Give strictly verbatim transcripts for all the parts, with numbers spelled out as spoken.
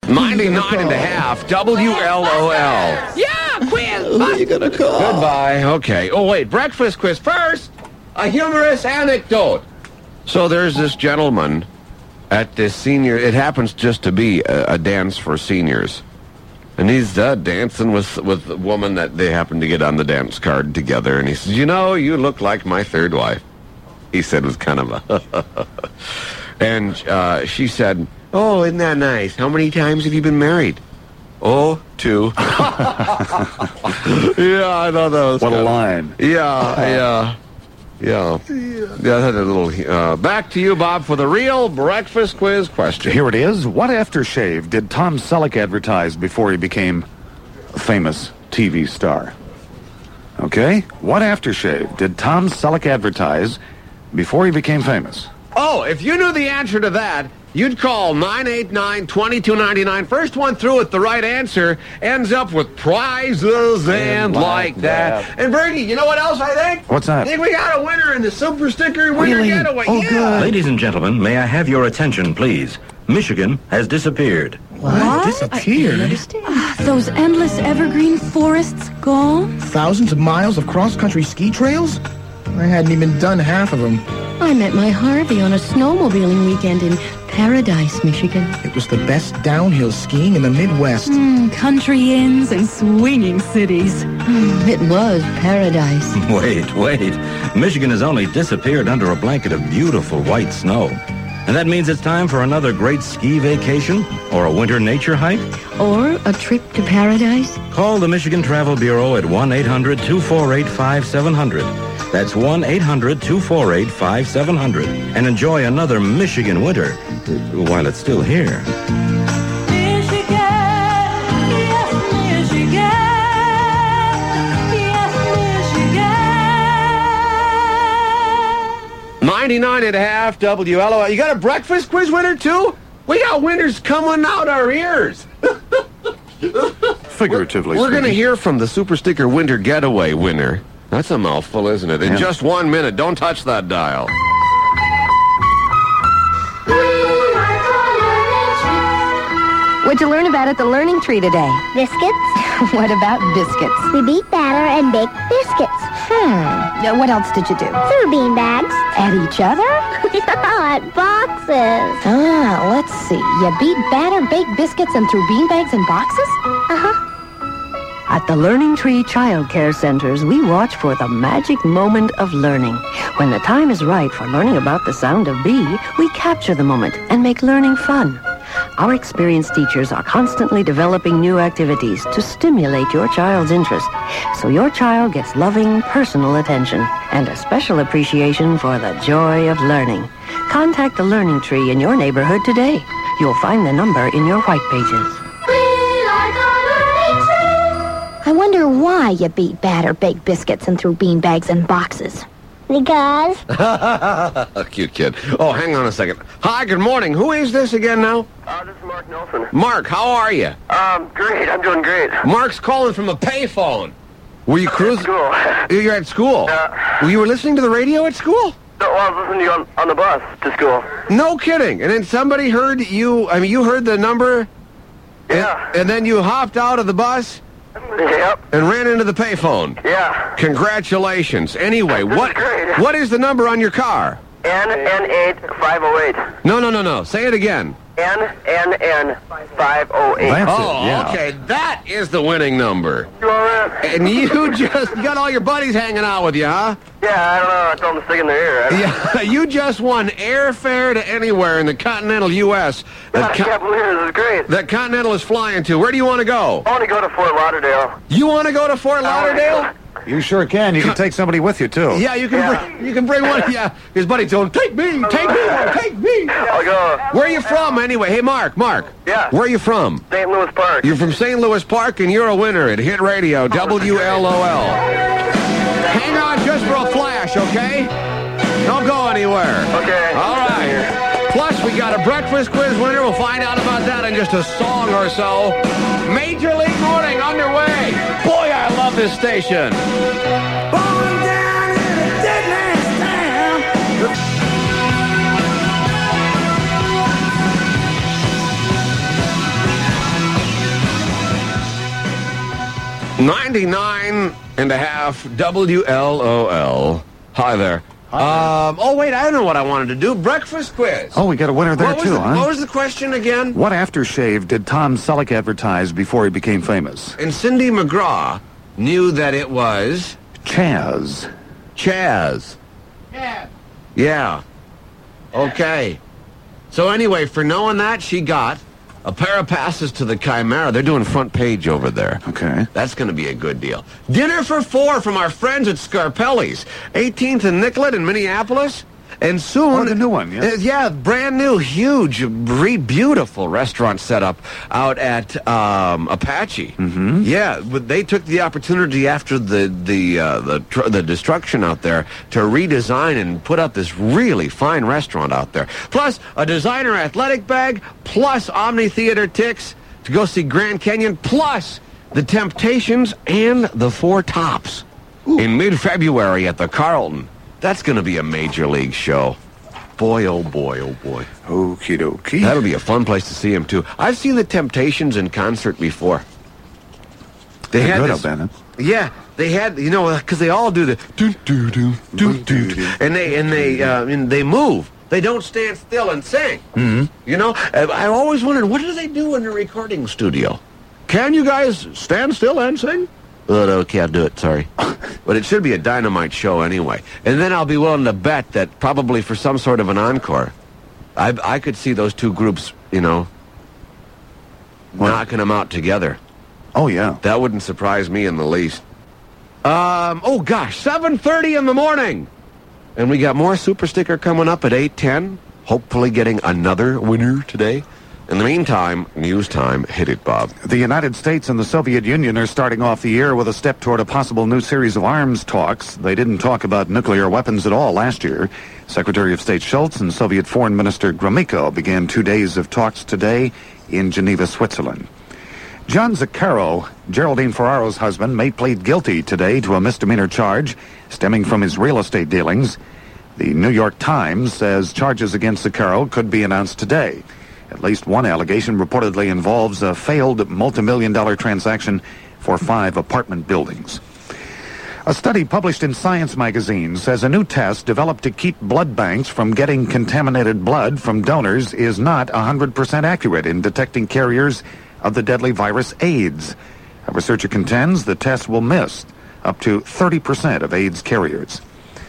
ninety-nine and a half, W L O L. Yeah, quiz. Who are you gonna call? Goodbye. Okay. Oh, wait. Breakfast quiz first. A humorous anecdote. So there's this gentleman at this senior. It happens just to be a, a dance for seniors. And he's uh, dancing with, with a woman that they happen to get on the dance card together. And he says, you know, you look like my third wife. He said it was kind of a... And uh, she said, oh, isn't that nice? How many times have you been married? Oh, two. Yeah, I know those. What a line. Yeah, yeah. Yeah. Yeah, that had a little... Uh, back to you, Bob, for the real breakfast quiz question. Here it is. What aftershave did Tom Selleck advertise before he became a famous T V star? Okay? What aftershave did Tom Selleck advertise before he became famous? Oh, if you knew the answer to that, you'd call nine eight nine, two two nine nine. First one through with the right answer ends up with prizes and, and like, like that. that. And Bertie, you know what else I think? What's that? I think we got a winner in the Super Sticker Winner Really? Getaway. Oh, yeah. good. Ladies and gentlemen, may I have your attention, please? Michigan has disappeared. What? Disappeared? Ah, those endless evergreen forests gone? Thousands of miles of cross-country ski trails? I hadn't even done half of them. I met my Harvey on a snowmobiling weekend in Paradise, Michigan. It was the best downhill skiing in the Midwest. Mm, country inns and swinging cities. Mm, it was paradise. Wait, wait. Michigan has only disappeared under a blanket of beautiful white snow. And that means it's time for another great ski vacation or a winter nature hike? Or a trip to paradise. Call the Michigan Travel Bureau at one eight hundred, two four eight, five seven zero zero. That's one eight hundred, two four eight, five seven zero zero. And enjoy another Michigan winter while it's still here. Michigan, yes, Michigan, yes, Michigan. ninety-nine and a half, W L O L. You got a breakfast quiz winner, too? We got winners coming out our ears. Figuratively We're, we're going to speaking. hear from the Super Sticker Winter Getaway winner. That's a mouthful, isn't it? In Yeah. just one minute. Don't touch that dial. What'd you learn about at the Learning Tree today? Biscuits. What about biscuits? We beat batter and bake biscuits. Hmm. Uh, What else did you do? Through bean bags. At each other? No, at boxes. Ah, let's see. You beat batter, baked biscuits, and threw beanbags in boxes? Uh-huh. At the Learning Tree Child Care Centers, we watch for the magic moment of learning. When the time is right for learning about the sound of B, we capture the moment and make learning fun. Our experienced teachers are constantly developing new activities to stimulate your child's interest, so your child gets loving, personal attention and a special appreciation for the joy of learning. Contact the Learning Tree in your neighborhood today. You'll find the number in your white pages. I wonder why you beat batter, baked biscuits, and threw beanbags in boxes. Because. Cute kid. Oh, hang on a second. Hi, good morning. Who is this again now? Uh, this is Mark Nelson. Mark, how are you? Um, great. I'm doing great. Mark's calling from a payphone. Were you cruising? School. You're at school? Yeah. Well, you were listening to the radio at school? No, well, I was listening to you on, on the bus to school. No kidding. And then somebody heard you, I mean, you heard the number? Yeah. And, and then you hopped out of the bus? Yep. And ran into the payphone? Yeah. Congratulations. Anyway, This what is great. what is the number on your car? N N eight five oh eight. No, no, no, no. Say it again. N N N five oh eight. That's Oh, it, yeah. okay. That is the winning number. You all right? And you just got all your buddies hanging out with you, huh? Yeah, I don't know. I told them to stick in their ear. Yeah, you just won airfare to anywhere in the continental U S that, I can't Con- believe it. This is great. that Continental is flying to. Where do you want to go? I want to go to Fort Lauderdale. You want to go to Fort I wanna Lauderdale? You sure can. You can take somebody with you, too. Yeah, you can. Yeah. Bring, you can bring one. Yeah, his buddy told him, "Take me, take me, take me." I'll go. Where are you from, anyway? Hey, Mark, Mark. Yeah. Where are you from? Saint Louis Park. You're from Saint Louis Park, and you're a winner at Hit Radio, W L O L. Hang on just for a flash, okay? Don't go anywhere. Okay. All right. Plus, we got a breakfast quiz winner. We'll find out about that in just a song or so. Major League Morning underway. Boy, I love this station. Born down in a dead man's town. ninety-nine and a half W L O L. Hi there. Um, oh, wait, I don't know what I wanted to do. Breakfast quiz. Oh, we got a winner there, what was too, the, huh? What was the question again? What aftershave did Tom Selleck advertise before he became famous? And Cindy McGraw knew that it was... Chaz. Chaz. Yeah. Yeah. Okay. So anyway, for knowing that, she got a pair of passes to the Chimera. They're doing front page over there. Okay. That's going to be a good deal. Dinner for four from our friends at Scarpelli's. eighteenth and Nicollet in Minneapolis. And soon... Oh, the new one, yeah. Uh, yeah, brand new, huge, re- beautiful restaurant setup out at um, Apache. Mm-hmm. Yeah, but they took the opportunity after the the uh, the, tr- the destruction out there to redesign and put up this really fine restaurant out there. Plus, a designer athletic bag, plus Omni Theater tickets to go see Grand Canyon, plus the Temptations and the Four Tops in mid-February at the Carlton. That's going to be a major league show. Boy, oh boy, oh boy. Okie dokie. That'll be a fun place to see him, too. I've seen the Temptations in concert before. They They're had good this, up there, huh? Yeah, they had, you know, because they all do the do do do do do, and they and they uh, and they move. They don't stand still and sing. Mm-hmm. You know, I, I always wondered, what do they do in the recording studio? Can you guys stand still and sing? Oh, no, can't do it, sorry. But it should be a dynamite show anyway. And then I'll be willing to bet that probably for some sort of an encore, I, I could see those two groups, you know, what? knocking them out together. Oh, yeah. That wouldn't surprise me in the least. Um, oh, gosh, seven thirty in the morning. And we got more Super Sticker coming up at eight ten. Hopefully getting another winner today. In the meantime, news time. Hit it, Bob. The United States and the Soviet Union are starting off the year with a step toward a possible new series of arms talks. They didn't talk about nuclear weapons at all last year. Secretary of State Schultz and Soviet Foreign Minister Gromyko began two days of talks today in Geneva, Switzerland. John Zaccaro, Geraldine Ferraro's husband, may plead guilty today to a misdemeanor charge stemming from his real estate dealings. The New York Times says charges against Zaccaro could be announced today. At least one allegation reportedly involves a failed multi-million dollar transaction for five apartment buildings. A study published in Science magazine says a new test developed to keep blood banks from getting contaminated blood from donors is not one hundred percent accurate in detecting carriers of the deadly virus AIDS. A researcher contends the test will miss up to thirty percent of AIDS carriers.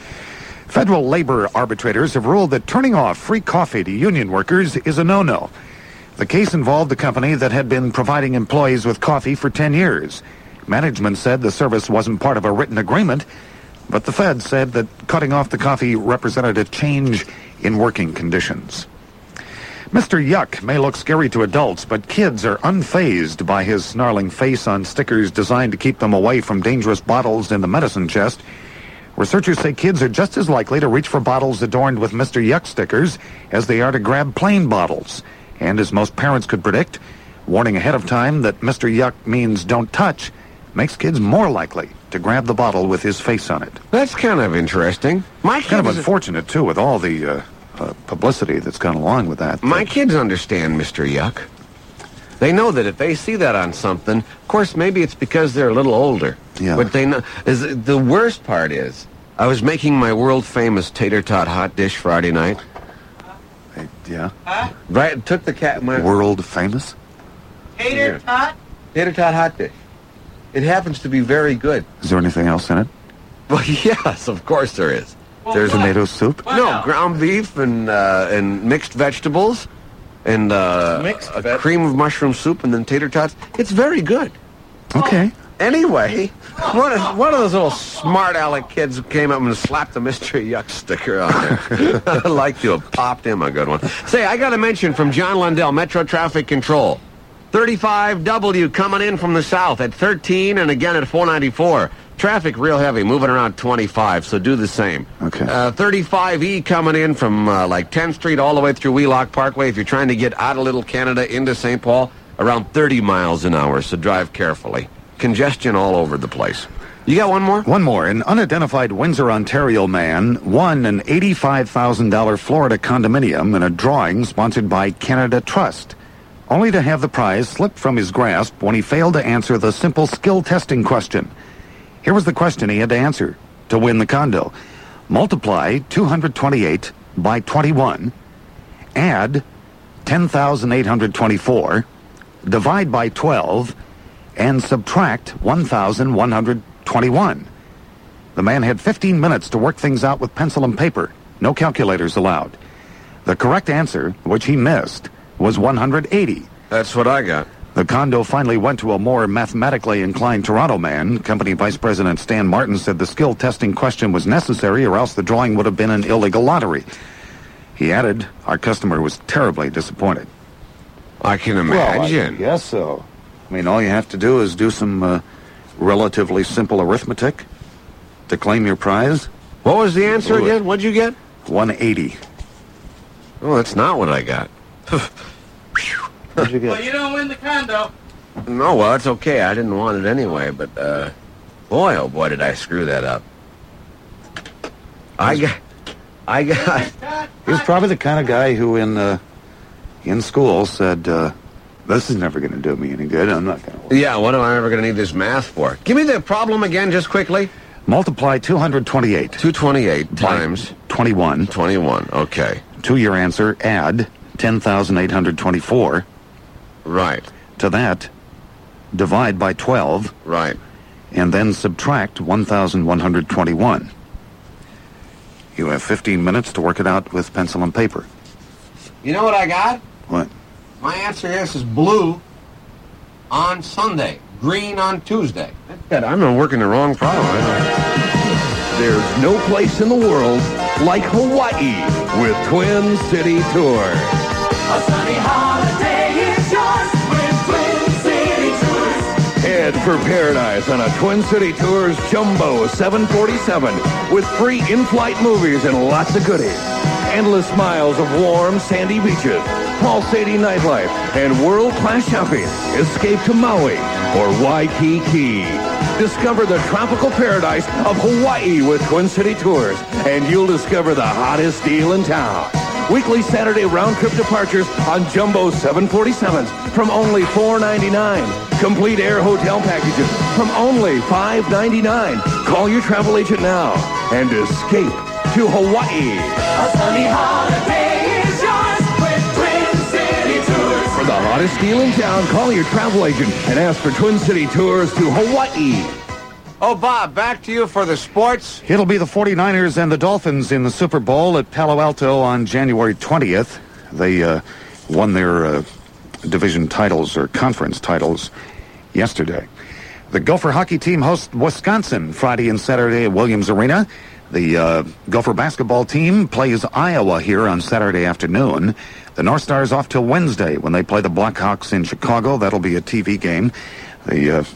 Federal labor arbitrators have ruled that turning off free coffee to union workers is a no-no. The case involved a company that had been providing employees with coffee for ten years. Management said the service wasn't part of a written agreement, but the Fed said that cutting off the coffee represented a change in working conditions. Mister Yuck may look scary to adults, but kids are unfazed by his snarling face on stickers designed to keep them away from dangerous bottles in the medicine chest. Researchers say kids are just as likely to reach for bottles adorned with Mister Yuck stickers as they are to grab plain bottles. And as most parents could predict, warning ahead of time that Mister Yuck means don't touch makes kids more likely to grab the bottle with his face on it. That's kind of interesting. My kind of kids- unfortunate, too, with all the uh, uh, publicity that's gone along with that. My kids understand Mister Yuck. They know that if they see that on something, of course, maybe it's because they're a little older. Yeah. But they know. Is the worst part is, I was making my world-famous tater tot hot dish Friday night. Hey, yeah? Right, took the cat. My World famous? tater tot. Tater tot hot dish. It happens to be very good. Is there anything else in it? Well, yes, of course there is. There's Tomato soup? no ground beef and uh, and mixed vegetables. And uh, Mixed a veg- cream of mushroom soup and then tater tots. It's very good. Okay. Anyway, one of, one of those little smart aleck kids who came up and slapped the Mister Yuck sticker on there. I'd like to have popped him a good one. Say, I got a mention from John Lundell, Metro Traffic Control. thirty-five W coming in from the south at thirteen and again at four ninety-four. Traffic real heavy, moving around twenty-five, so do the same. Okay. Uh, thirty-five E coming in from uh, like tenth Street all the way through Wheelock Parkway. If you're trying to get out of Little Canada into Saint Paul, around thirty miles an hour, so drive carefully. Congestion all over the place. You got one more? One more. An unidentified Windsor, Ontario man won an eighty-five thousand dollars Florida condominium in a drawing sponsored by Canada Trust. only to have the prize slip from his grasp when he failed to answer the simple skill testing question. Here was the question he had to answer to win the condo. Multiply two hundred twenty-eight by twenty-one, add ten thousand eight hundred twenty-four, divide by twelve, and subtract one thousand one hundred twenty-one. The man had fifteen minutes to work things out with pencil and paper. No calculators allowed. The correct answer, which he missed, was one hundred eighty. That's what I got. The condo finally went to a more mathematically inclined Toronto man. Company Vice President Stan Martin said the skill testing question was necessary or else the drawing would have been an illegal lottery. He added, our customer was terribly disappointed. I can imagine. Well, I guess so. I mean, all you have to do is do some uh, relatively simple arithmetic to claim your prize. What was the answer Ooh, again? What'd you get? one eighty. Oh, that's not what I got. What'd you get? Well, you don't win the condo. No, well, it's okay. I didn't want it anyway, but, uh, boy, oh boy, did I screw that up. I got, I got... He was probably the kind of guy who in, uh, in school said, uh, this is never going to do me any good. I'm not going to... Yeah, what am I ever going to need this math for? Give me the problem again, just quickly. Multiply two hundred twenty-eight. two hundred twenty-eight times... twenty-one. twenty-one, okay. To your answer, add ten thousand eight hundred twenty-four. Right. To that, divide by twelve. Right. And then subtract one thousand one hundred twenty-one. You have fifteen minutes to work it out with pencil and paper. You know what I got? What? My answer is, is blue on Sunday, green on Tuesday. God, I'm not working the wrong problem. There's no place in the world like Hawaii with Twin City Tours. A sunny holiday is yours with Twin City Tours. Head for paradise on a Twin City Tours Jumbo seven forty-seven with free in-flight movies and lots of goodies. Endless miles of warm, sandy beaches, pulsating nightlife, and world-class shopping. Escape to Maui or Waikiki. Discover the tropical paradise of Hawaii with Twin City Tours, and you'll discover the hottest deal in town. Weekly Saturday round-trip departures on Jumbo seven forty-sevens from only four ninety-nine. Complete air hotel packages from only five ninety-nine. Call your travel agent now and escape to Hawaii. A sunny holiday is yours with Twin City Tours. For the hottest deal in town, call your travel agent and ask for Twin City Tours to Hawaii. Oh, Bob, back to you for the sports. It'll be the forty-niners and the Dolphins in the Super Bowl at Palo Alto on January twentieth. They uh, won their uh, division titles or conference titles yesterday. The Gopher hockey team hosts Wisconsin Friday and Saturday at Williams Arena. The uh, Gopher basketball team plays Iowa here on Saturday afternoon. The North Stars off till Wednesday when they play the Blackhawks in Chicago. That'll be a T V game. The uh,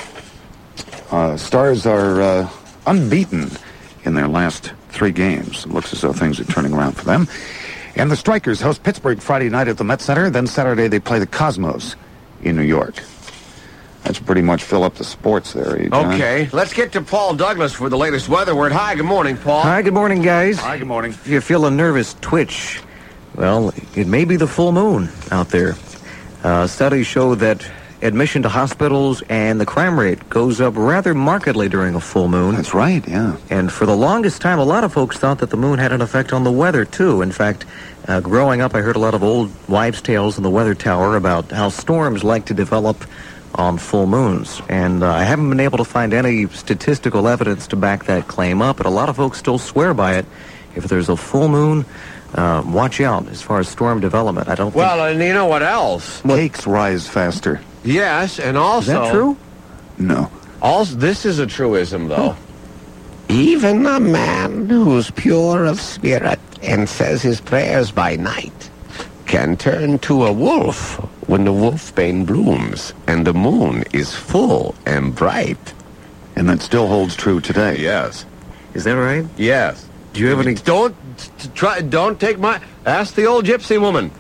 uh, Stars are uh, unbeaten in their last three games. It looks as though things are turning around for them. And the Strikers host Pittsburgh Friday night at the Met Center. Then Saturday they play the Cosmos in New York. That's pretty much fill up the sports there, eh, John? Okay, let's get to Paul Douglas for the latest weather word. Hi, good morning, Paul. Hi, good morning, guys. Hi, good morning. If you feel a nervous twitch, well, it may be the full moon out there. Uh, studies show that admission to hospitals and the crime rate goes up rather markedly during a full moon. That's right, yeah. And for the longest time, a lot of folks thought that the moon had an effect on the weather, too. In fact, uh, growing up, I heard a lot of old wives' tales in the weather tower about how storms like to develop on full moons. And uh, I haven't been able to find any statistical evidence to back that claim up, but a lot of folks still swear by it. If there's a full moon, uh, watch out as far as storm development. I don't Well, think... and you know what else? Cakes rise faster. Yes, and also... Is that true? No. Also, this is a truism, though. Even a man who's pure of spirit and says his prayers by night can turn to a wolf when the wolfbane blooms and the moon is full and bright. And that still holds true today. Yes. Is that right? Yes. Do you have any... Don't t- try. Don't take my... Ask the old gypsy woman.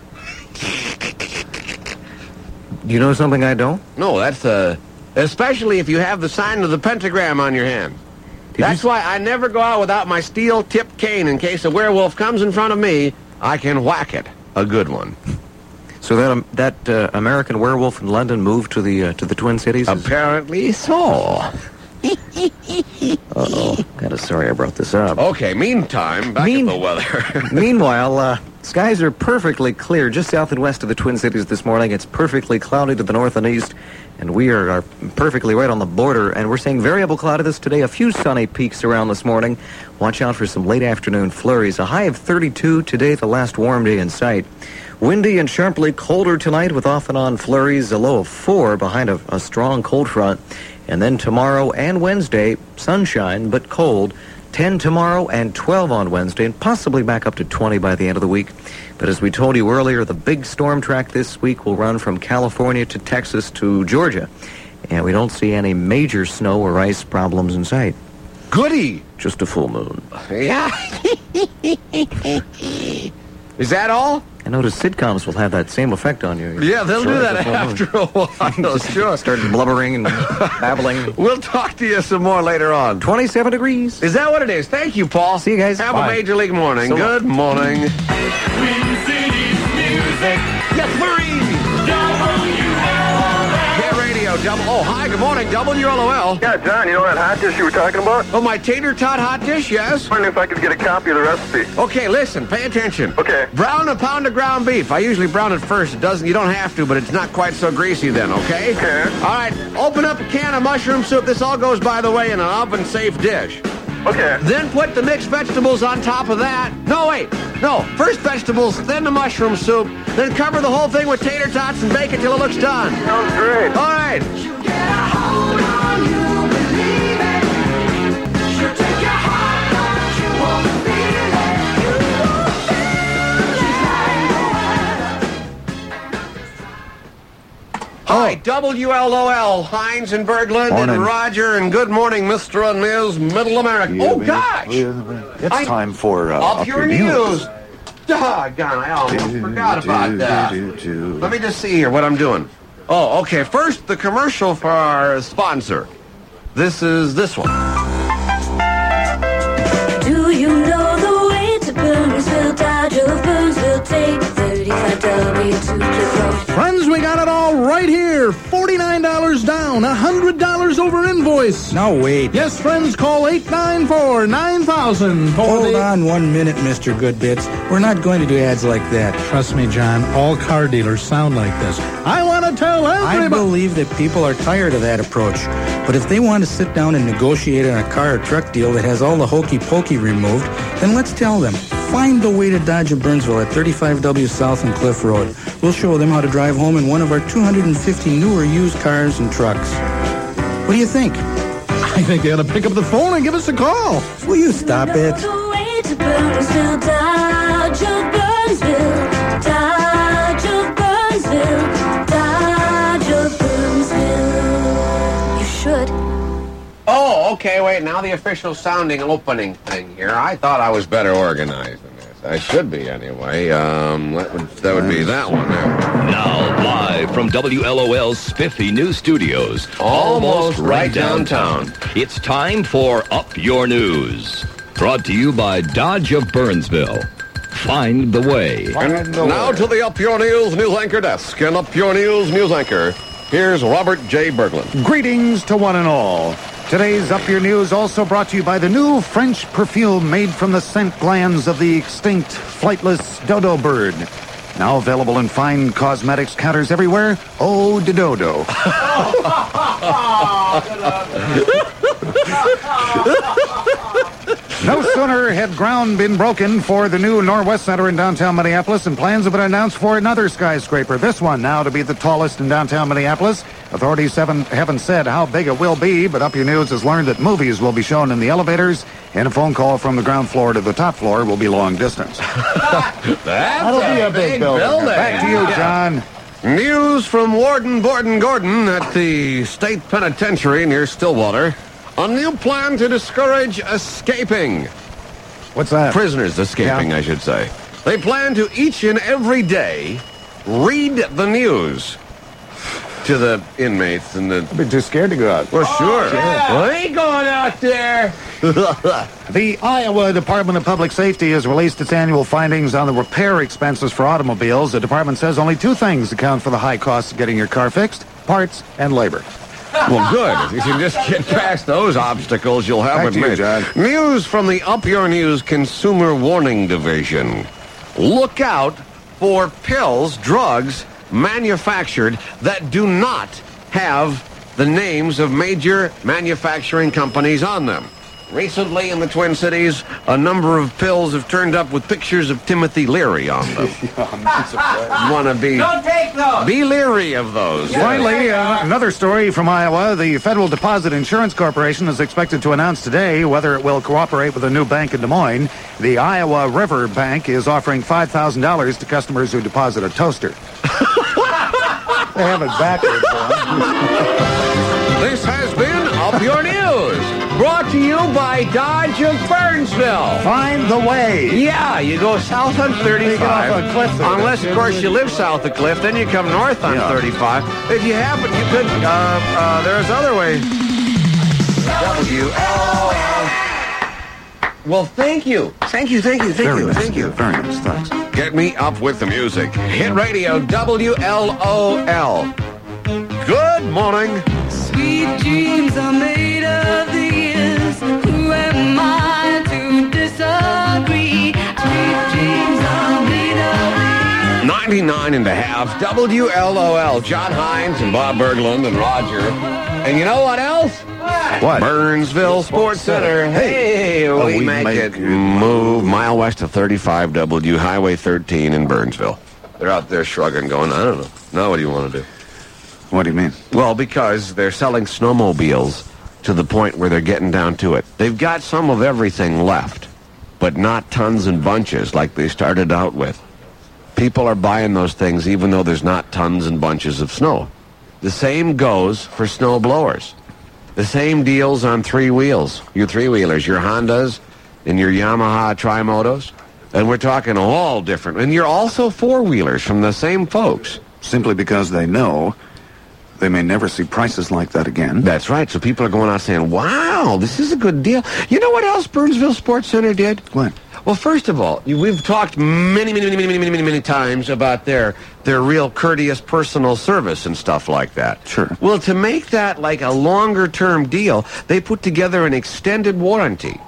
You know something I don't? No, that's uh especially if you have the sign of the pentagram on your hand. Did That's you... why I never go out without my steel-tipped cane in case a werewolf comes in front of me. I can whack it. A good one. So that um, that uh, American Werewolf in London moved to the uh, to the Twin Cities? Apparently so. Uh-oh. Kind of sorry I brought this up. Okay, meantime, back Mean- at the weather. Meanwhile, uh, skies are perfectly clear just south and west of the Twin Cities this morning. It's perfectly cloudy to the north and east, and we are, are perfectly right on the border, and we're seeing variable cloudiness today. A few sunny peaks around this morning. Watch out for some late afternoon flurries. A high of thirty-two today, the last warm day in sight. Windy and sharply colder tonight with off and on flurries, a low of four behind a, a strong cold front. And then tomorrow and Wednesday, sunshine but cold. ten tomorrow and twelve on Wednesday, and possibly back up to twenty by the end of the week. But as we told you earlier, the big storm track this week will run from California to Texas to Georgia. And we don't see any major snow or ice problems in sight. Goody! Just a full moon. Yeah. Is that all? I notice sitcoms will have that same effect on you. Yeah, they'll Sure, do that the full moon. after a while. Sure. Start blubbering and babbling. We'll talk to you some more later on. twenty-seven degrees. Is that what it is? Thank you, Paul. See you guys. Have Bye. a Major League morning. So Good morning. Twin Cities music. Yes, Marie. Hit radio. Double. Oh, hi. Good morning. W L O L. Yeah, John, you know that hot dish you were talking about? Oh, my tater tot hot dish. Yes. I wondering if I could get a copy of the recipe. Okay, listen. Pay attention. Okay. Brown a pound of ground beef. I usually brown it first. It doesn't. You don't have to, but it's not quite so greasy then. Okay. Okay. All right. Open up a can of mushroom soup. This all goes, by the way, in an oven-safe dish. Okay. Then put the mixed vegetables on top of that. No, wait. No. First vegetables, then the mushroom soup. Then cover the whole thing with tater tots and bake it till it looks done. Sounds great. All right. You get a hold on, you believe it. She'll take your heart, but you won't feel it. You won't feel it. Hi, W L O L, Hines and Berglund Morning. and Roger, and good morning, Mister and Miz Middle America. Yeah, oh, man. gosh. It's I- time for uh, Up Your News. Doggone, I almost forgot about that. Let me just see here what I'm doing. Oh, okay. First, the commercial for our sponsor. This is this one. Do you know the way to Burnsville? Dodge of Burnsville, take thirty-five W to Cliff Road. Friends, we got it all right here. forty-nine dollars down, one hundred dollars over invoice. No, wait. Yes, friends, call eight nine four, nine thousand. Hold on one minute, Mister Goodbits. We're not going to do ads like that. Trust me, John, all car dealers sound like this. I want to tell everybody. I believe that people are tired of that approach. But if they want to sit down and negotiate on a car or truck deal that has all the hokey pokey removed, then let's tell them. Find the way to Dodge of Burnsville at thirty-five W South and Cliff Road. We'll show them how to drive home in one of our two hundred fifty newer used cars and trucks. What do you think? I think they ought to pick up the phone and give us a call. Will you stop it? The way to Burnsville, Dodge of Burnsville, Dodge of Burnsville, Dodge of Burnsville. You should. Oh, okay. Wait. Now the official sounding opening thing here. I thought I was better organized than this. I should be anyway. Um, that would, that would be that one there. Now, live from W L O L's spiffy new studios, Almost right downtown. It's time for Up Your News. Brought to you by Dodge of Burnsville. Find the way. And now to the Up Your News news anchor desk. And Up Your News news anchor, here's Robert J. Berglund. Greetings to one and all. Today's Up Your News also brought to you by the new French perfume made from the scent glands of the extinct flightless dodo bird. Now available in fine cosmetics counters everywhere. Eau de Dodo. No sooner had ground been broken for the new Norwest Center in downtown Minneapolis, and plans have been announced for another skyscraper. This one now to be the tallest in downtown Minneapolis. Authorities haven't, haven't said how big it will be, but Up Your News has learned that movies will be shown in the elevators, and a phone call from the ground floor to the top floor will be long distance. That's That'll be a big building. Back to you, John. News from Warden Borden Gordon at the state penitentiary near Stillwater. A new plan to discourage escaping. What's that? Prisoners escaping, Yeah. I should say. They plan to each and every day read the news to the inmates and the... I'd be too scared to go out. Well, sure. Well, I ain't going out there. The Iowa Department of Public Safety has released its annual findings on the repair expenses for automobiles. The department says only two things account for the high cost of getting your car fixed: parts and labor. Well, good. If you can just get past those obstacles, you'll have Back it to you, made. John. News from the Up Your News Consumer Warning Division. Look out for pills, drugs, manufactured that do not have the names of major manufacturing companies on them. Recently in the Twin Cities, a number of pills have turned up with pictures of Timothy Leary on them. I'm not surprised. You want to be... Don't take those. Be leery of those. Finally, uh, another story from Iowa. The Federal Deposit Insurance Corporation is expected to announce today whether it will cooperate with a new bank in Des Moines. The Iowa River Bank is offering five thousand dollars to customers who deposit a toaster. They have it backwards. This has been Up Your News, brought to you by Dodge of Burnsville. Find the way. Yeah, you go south on thirty-five. off a cliff there. Unless, of course, you live south of Cliff, then you come north on Yeah. thirty-five. If you happen, you could, uh, uh, there's other ways. W L L. Well, thank you. Thank you, thank you, thank Very you, nice. thank you. Very nice. Thanks. Get me up with the music. Hit radio, W L O L. Good morning. Sweet dreams are made of these. Who am I to disagree? Sweet dreams are made of these. ninety-nine and a half, W L O L. John Hines and Bob Berglund and Roger. And you know what else? What? Burnsville Sports Center. Hey, Oh, we, we make, make it it move. Mile west of thirty-five W, Highway thirteen in Burnsville. They're out there shrugging, going, I don't know. Now what do you want to do? What do you mean? Well, because they're selling snowmobiles to the point where they're getting down to it. They've got some of everything left, but not tons and bunches like they started out with. People are buying those things even though there's not tons and bunches of snow. The same goes for snow blowers. The same deals on three wheels. Your three-wheelers, your Hondas and your Yamaha Trimotos. And we're talking all different. And you're also four-wheelers from the same folks. Simply because they know they may never see prices like that again. That's right. So people are going out saying, wow, this is a good deal. You know what else Burnsville Sports Center did? What? Well, first of all, you- we've talked many, many, many, many, many, many, many times about their their real courteous personal service and stuff like that. Sure. Well, to make that like a longer-term deal, they put together an extended warranty,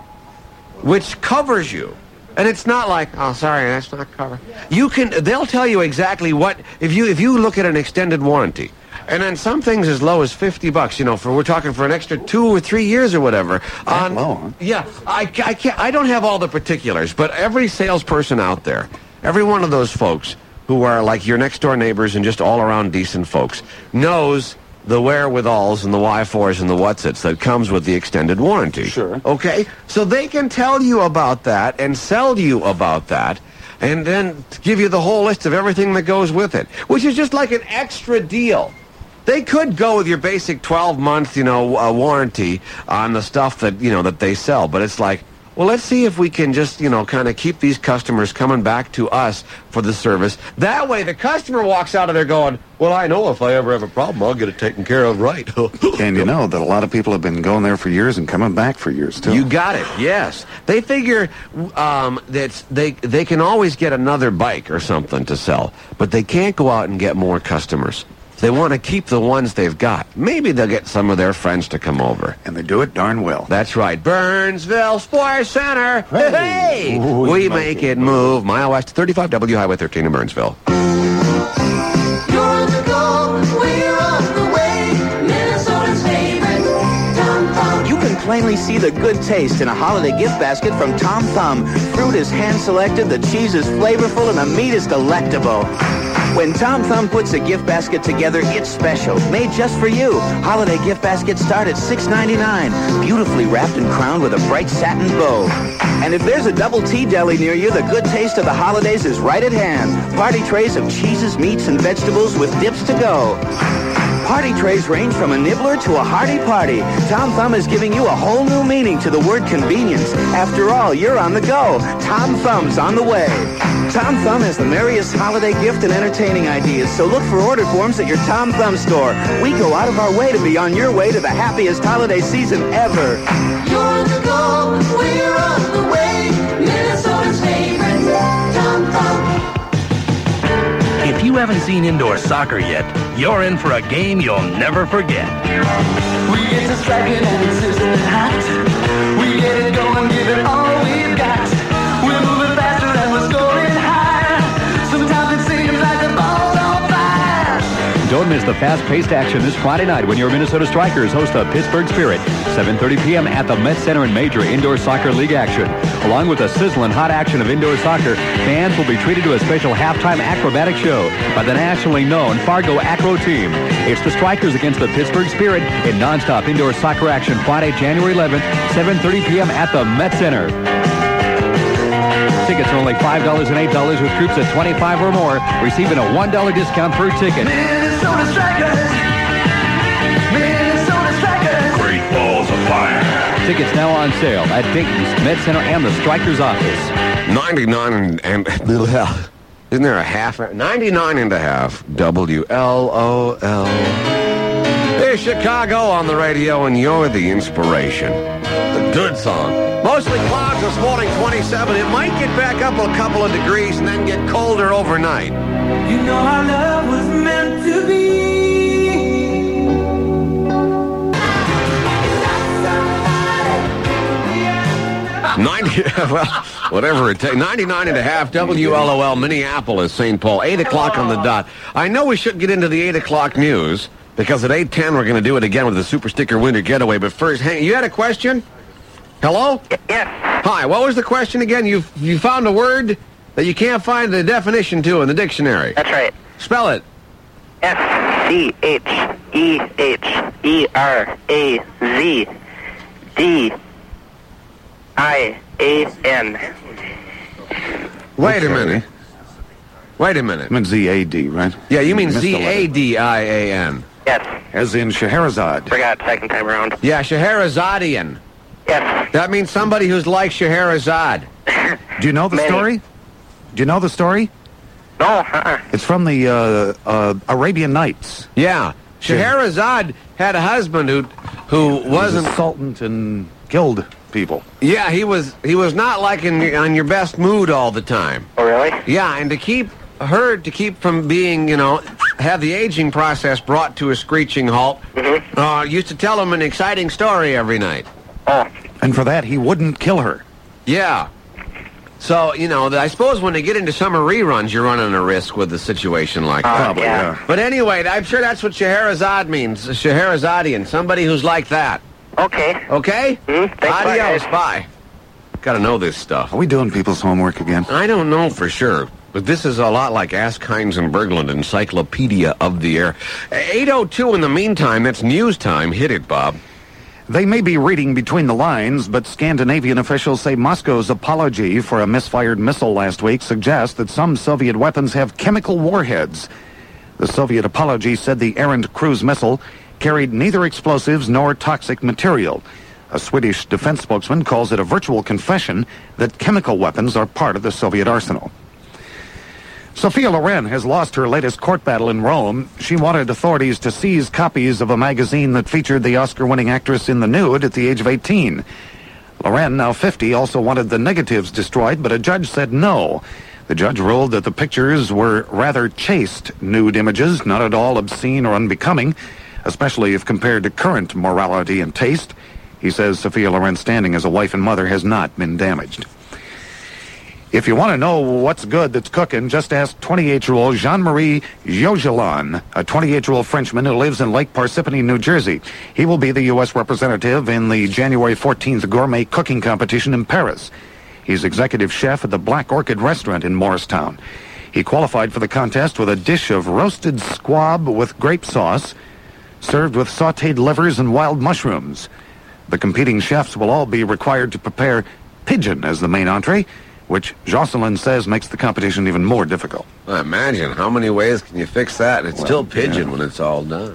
which covers you. And it's not like, oh, sorry, that's not covered. You can, they'll tell you exactly what, if you if you look at an extended warranty, and then some things as low as fifty bucks, you know, for we're talking for an extra two or three years or whatever. That low, huh? Yeah, I, I can't, I don't have all the particulars, but every salesperson out there, every one of those folks who are like your next door neighbors and just all around decent folks, knows the wherewithals and the why fors and the what's its that comes with the extended warranty. Sure. Okay? So they can tell you about that and sell you about that and then give you the whole list of everything that goes with it, which is just like an extra deal. They could go with your basic twelve-month, you know, uh, warranty on the stuff that, you know, that they sell, but it's like, well, let's see if we can just, you know, kind of keep these customers coming back to us for the service. That way the customer walks out of there going, well, I know if I ever have a problem, I'll get it taken care of right. And you know that a lot of people have been going there for years and coming back for years, too. You got it, yes. They figure um, that they, they can always get another bike or something to sell, but they can't go out and get more customers. They want to keep the ones they've got. Maybe they'll get some of their friends to come over. And they do it darn well. That's right. Burnsville Sports Center. Hey! hey. Ooh, We make it move. Mile west, thirty-five W Highway thirteen in Burnsville. You're the goal, we're on the way. Minnesota's favorite, Tom Thumb. You can plainly see the good taste in a holiday gift basket from Tom Thumb. Fruit is hand-selected, the cheese is flavorful, and the meat is delectable. When Tom Thumb puts a gift basket together, it's special, made just for you. Holiday gift baskets start at six ninety-nine, beautifully wrapped and crowned with a bright satin bow. And if there's a double T deli near you, the good taste of the holidays is right at hand. Party trays of cheeses, meats, and vegetables with dips to go. Party trays range from a nibbler to a hearty party. Tom Thumb is giving you a whole new meaning to the word convenience. After all, you're on the go. Tom Thumb's on the way. Tom Thumb has the merriest holiday gift and entertaining ideas, so look for order forms at your Tom Thumb store. We go out of our way to be on your way to the happiest holiday season ever. You're on the go, we're on the way. Minnesota's favorite, Tom Thumb. If you haven't seen indoor soccer yet, you're in for a game you'll never forget. We get to striking and insisting and hot. We get it going, give it all we've got. We're moving faster and we're scoring higher. Sometimes it seems like the ball's on fire. Don't miss the fast-paced action this Friday night when your Minnesota Strikers host the Pittsburgh Spirit. seven thirty p.m. at the Met Center in major indoor soccer league action. Along with the sizzling hot action of indoor soccer, fans will be treated to a special halftime acrobatic show by the nationally known Fargo Acro team. It's the Strikers against the Pittsburgh Spirit in nonstop indoor soccer action Friday, January eleventh, seven thirty p.m. at the Met Center. Tickets are only five dollars and eight dollars with troops at twenty-five or more, receiving a one dollar discount per ticket. Minnesota Strikers. Minnesota Strikers. Great balls of fire. Tickets now on sale at Dayton's Med Center and the Strikers office. ninety-nine and, and isn't there a half? ninety-nine and a half. W L O L. There's Chicago on the radio, and you're the inspiration. The good song. Mostly clouds this morning, twenty-seven. It might get back up a couple of degrees and then get colder overnight. You know our love was meant to be. ninety, well, whatever it takes. ninety-nine and a half, W L O L, Minneapolis, Saint Paul. eight o'clock on the dot. I know we should get into the eight o'clock news, because at eight ten we're going to do it again with the Super Sticker Winter Getaway. But first, hey, you had a question? Hello? Yes. Hi, what was the question again? You you found a word that you can't find the definition to in the dictionary. That's right. Spell it. S C H E H E R A Z D I A N. Wait a minute. Wait a minute. I meant Z A D, right? Yeah, you mean Missed the Z A D I A N. Yes. As in Scheherazade. Forgot second time around. Yeah, Scheherazadian. Yes. That means somebody who's like Scheherazade. Do you know the Many. story? Do you know the story? No, uh-uh. It's from the uh, uh, Arabian Nights. Yeah. Scheherazade had a husband who who He was wasn't a sultan and killed people. Yeah, he was he was not like in on your best mood all the time. Oh, really? Yeah, and to keep her to keep from being, you know, have the aging process brought to a screeching halt, mm-hmm. uh, used to tell him an exciting story every night. Oh. And for that, he wouldn't kill her. Yeah. So, you know, I suppose when they get into summer reruns, you're running a risk with a situation like Uh, that. Probably, yeah. yeah. But anyway, I'm sure that's what Scheherazade means, a Scheherazadian, somebody who's like that. Okay. Okay? Mm-hmm. Thanks, bye, Adios, guys. bye. Got to know this stuff. Are we doing people's homework again? I don't know for sure, but this is a lot like Ask Heinz and Berglund, Encyclopedia of the Air. eight oh two in the meantime, that's news time. Hit it, Bob. They may be reading between the lines, but Scandinavian officials say Moscow's apology for a misfired missile last week suggests that some Soviet weapons have chemical warheads. The Soviet apology said the errant cruise missile carried neither explosives nor toxic material. A Swedish defense spokesman calls it a virtual confession that chemical weapons are part of the Soviet arsenal. Sophia Loren has lost her latest court battle in Rome. She wanted authorities to seize copies of a magazine that featured the Oscar-winning actress in the nude at the age of eighteen. Loren, now fifty, also wanted the negatives destroyed, but a judge said no. The judge ruled that the pictures were rather chaste nude images, not at all obscene or unbecoming, especially if compared to current morality and taste. He says Sophia Loren's standing as a wife and mother has not been damaged. If you want to know what's good that's cooking, just ask twenty-eight-year-old Jean-Marie Jogelan, a twenty-eight-year-old Frenchman who lives in Lake Parsippany, New Jersey. He will be the U S representative in the January fourteenth gourmet cooking competition in Paris. He's executive chef at the Black Orchid restaurant in Morristown. He qualified for the contest with a dish of roasted squab with grape sauce, served with sautéed livers and wild mushrooms. The competing chefs will all be required to prepare pigeon as the main entree, which Jocelyn says makes the competition even more difficult. I imagine. How many ways can you fix that? It's Well, still pigeon yeah. when it's all done.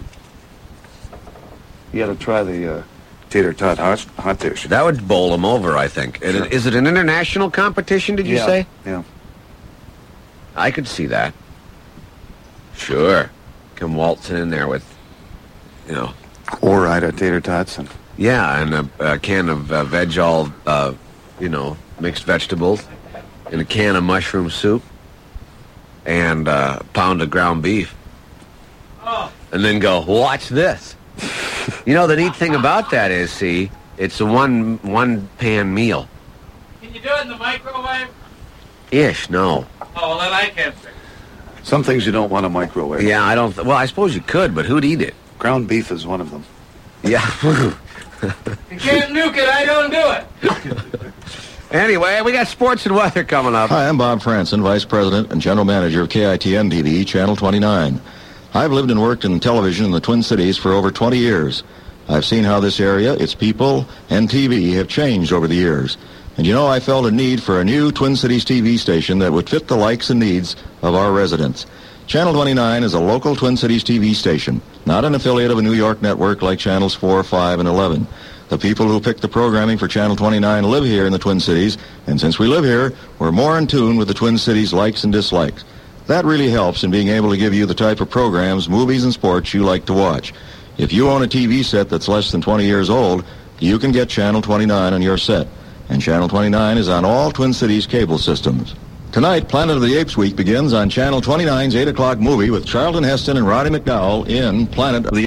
You got to try the uh, tater tot hot, hot dish. That would bowl them over, I think. And Sure. it- Is it an international competition, did you yeah. say? Yeah. I could see that. Sure. Come waltzing in there with, you know. Or Ida tater tots. And yeah, and a, a can of uh, veg all, uh, you know, mixed vegetables, and a can of mushroom soup, and uh, a pound of ground beef. Oh. And then go, watch this. You know, the neat thing about that is, see, it's a one one pan meal. Can you do it in the microwave? Ish, no. Oh, well, then I can't fix it. Some things you don't want to microwave. Yeah, I don't. Th- well, I suppose you could, but who'd eat it? Ground beef is one of them. Yeah. You can't nuke it, I don't do it. Anyway, we got sports and weather coming up. Hi, I'm Bob Franson, Vice President and General Manager of K I T N T V, Channel twenty-nine. I've lived and worked in television in the Twin Cities for over twenty years. I've seen how this area, its people, and T V have changed over the years. And you know, I felt a need for a new Twin Cities T V station that would fit the likes and needs of our residents. Channel twenty-nine is a local Twin Cities T V station, not an affiliate of a New York network like Channels four, five, and eleven. The people who pick the programming for Channel twenty-nine live here in the Twin Cities, and since we live here, we're more in tune with the Twin Cities' likes and dislikes. That really helps in being able to give you the type of programs, movies, and sports you like to watch. If you own a T V set that's less than twenty years old, you can get Channel twenty-nine on your set. And Channel twenty-nine is on all Twin Cities cable systems. Tonight, Planet of the Apes Week begins on Channel twenty-nine's eight o'clock movie with Charlton Heston and Roddy McDowell in Planet of the